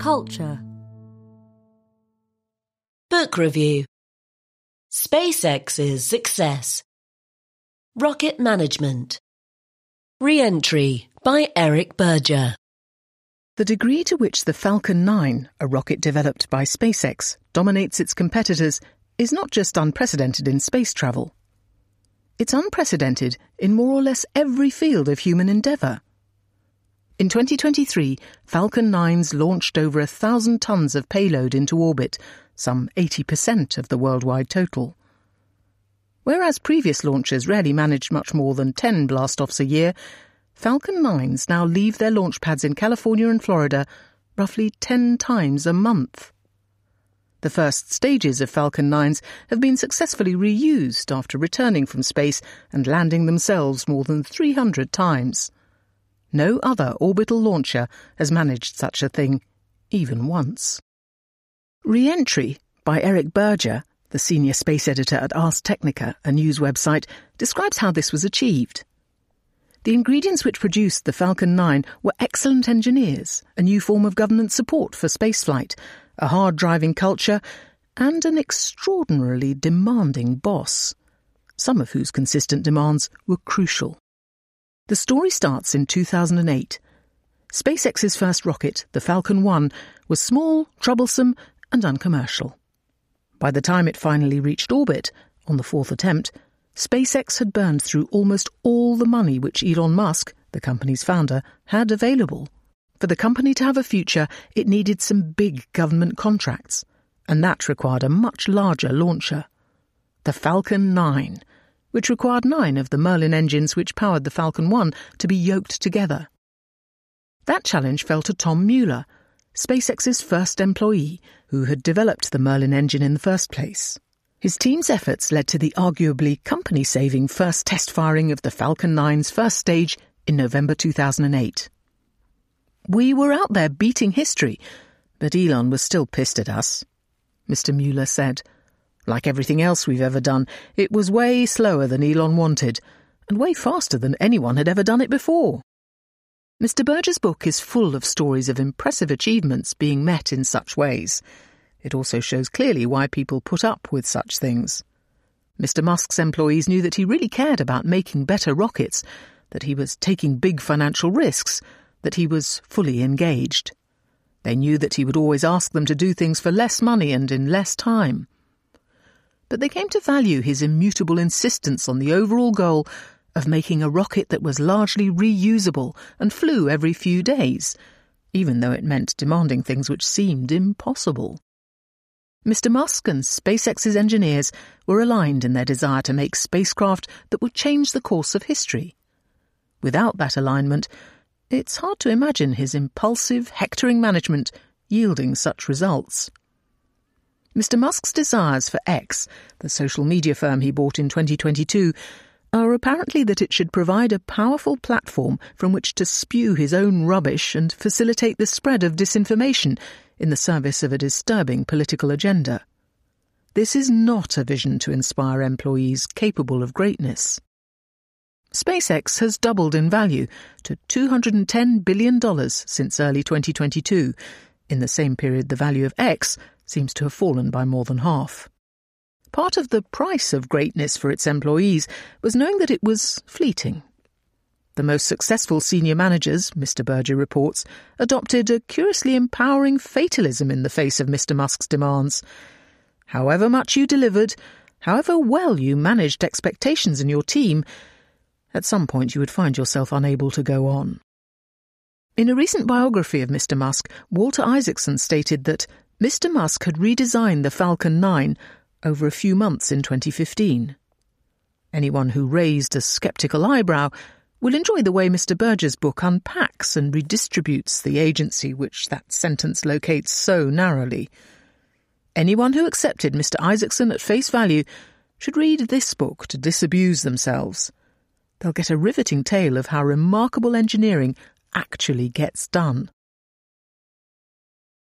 Culture. Book review. SpaceX's success. Rocket management. Re-entry by Eric Berger. The degree to which the Falcon 9, a rocket developed by SpaceX, dominates its competitors is not just unprecedented in space travel. It's unprecedented in more or less every field of human endeavour. In 2023, Falcon 9s launched over 1,000 tons of payload into orbit, some 80% of the worldwide total. Whereas previous launches rarely managed much more than 10 blastoffs a year, Falcon 9s now leave their launch pads in California and Florida roughly 10 times a month. The first stages of Falcon 9s have been successfully reused after returning from space and landing themselves more than 300 times. No other orbital launcher has managed such a thing, even once. Re-entry by Eric Berger, the senior space editor at Ars Technica, a news website, describes how this was achieved. The ingredients which produced the Falcon 9 were excellent engineers, a new form of government support for spaceflight, a hard-driving culture, and an extraordinarily demanding boss, some of whose consistent demands were crucial. The story starts in 2008. SpaceX's first rocket, the Falcon 1, was small, troublesome, and uncommercial. By the time it finally reached orbit, on the fourth attempt, SpaceX had burned through almost all the money which Elon Musk, the company's founder, had available. For the company to have a future, it needed some big government contracts, and that required a much larger launcher. The Falcon 9, which required 9 of the Merlin engines which powered the Falcon 1 to be yoked together. That challenge fell to Tom Mueller, SpaceX's first employee, who had developed the Merlin engine in the first place. His team's efforts led to the arguably company-saving first test firing of the Falcon 9's first stage in November 2008. "We were out there beating history, but Elon was still pissed at us," Mr. Mueller said. "Like everything else we've ever done, it was way slower than Elon wanted, and way faster than anyone had ever done it before." Mr. Berger's book is full of stories of impressive achievements being met in such ways. It also shows clearly why people put up with such things. Mr. Musk's employees knew that he really cared about making better rockets, that he was taking big financial risks, that he was fully engaged. They knew that he would always ask them to do things for less money and in less time. But they came to value his immutable insistence on the overall goal of making a rocket that was largely reusable and flew every few days, even though it meant demanding things which seemed impossible. Mr. Musk and SpaceX's engineers were aligned in their desire to make spacecraft that would change the course of history. Without that alignment, it's hard to imagine his impulsive, hectoring management yielding such results. Mr. Musk's desires for X, the social media firm he bought in 2022, are apparently that it should provide a powerful platform from which to spew his own rubbish and facilitate the spread of disinformation in the service of a disturbing political agenda. This is not a vision to inspire employees capable of greatness. SpaceX has doubled in value to $210 billion since early 2022. In the same period, the value of X seems to have fallen by more than half. Part of the price of greatness for its employees was knowing that it was fleeting. The most successful senior managers, Mr. Berger reports, adopted a curiously empowering fatalism in the face of Mr. Musk's demands. However much you delivered, however well you managed expectations in your team, at some point you would find yourself unable to go on. In a recent biography of Mr. Musk, Walter Isaacson stated that Mr. Musk had redesigned the Falcon 9 over a few months in 2015. Anyone who raised a sceptical eyebrow will enjoy the way Mr. Berger's book unpacks and redistributes the agency which that sentence locates so narrowly. Anyone who accepted Mr. Isaacson at face value should read this book to disabuse themselves. They'll get a riveting tale of how remarkable engineering actually gets done.